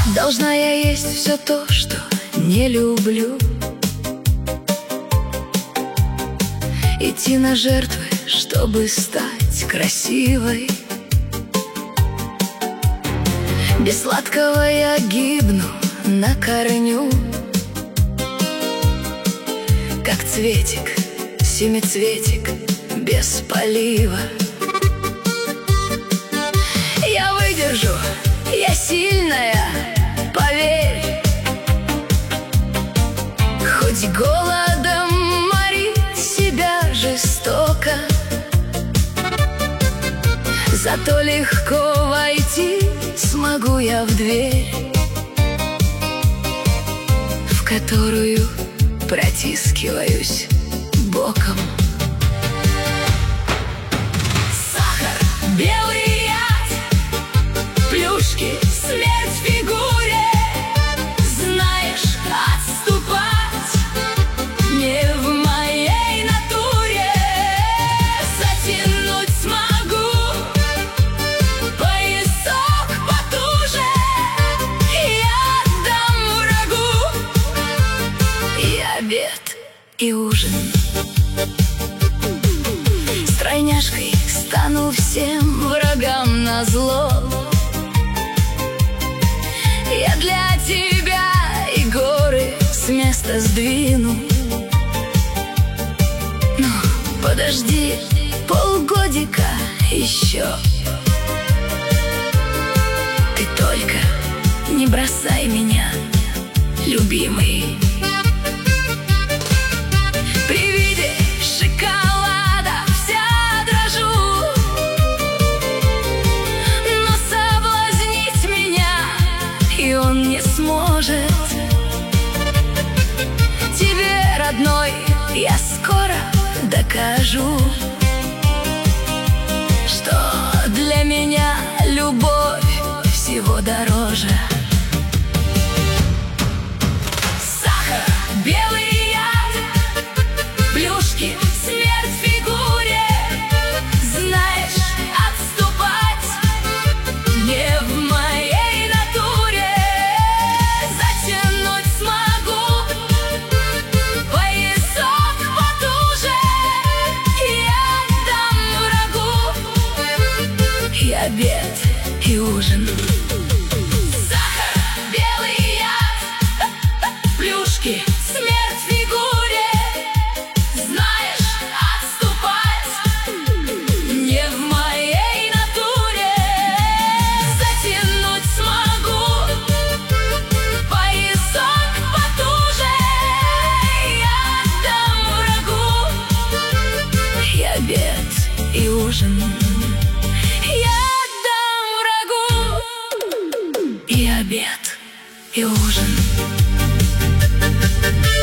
Должна я есть все то, что не люблю, идти на жертвы, чтобы стать красивой. Без сладкого я гибну на корню, как цветик, семицветик без полива. Я выдержу, я сильная, поверь. Хоть голодом морить себя жестоко, зато легко войти смогу я в дверь, в которую протискиваюсь боком. Сахар, белый яд, плюшки, смерть в фигуре. Знаешь, отступать не в моей натуре. Затянуть смогу поясок потуже. Я дам врагу и обед, и ужин. Стройняшкой стану всем врагам назло. Я для тебя и горы с места сдвину. Но подожди полгодика еще. Ты только не бросай меня, любимый. При виде шоколада вся дрожу, но соблазнить меня и он не сможет. Тебе, родной, я скоро докажу, что для меня любовь всего дороже. Сахар, белый яд, плюшки, смерть в фигуре. Знаешь, отступать не в моей натуре. Затянуть смогу поясок потуже. Я дам врагу и обед, и ужин. Сахар, белый яд, плюшки, смерть в фигуре. Знаешь, отступать не в моей натуре. Затянуть смогу поясок потуже. Я дам врагу и обед, и ужин. Я дам врагу и обед, и ужин.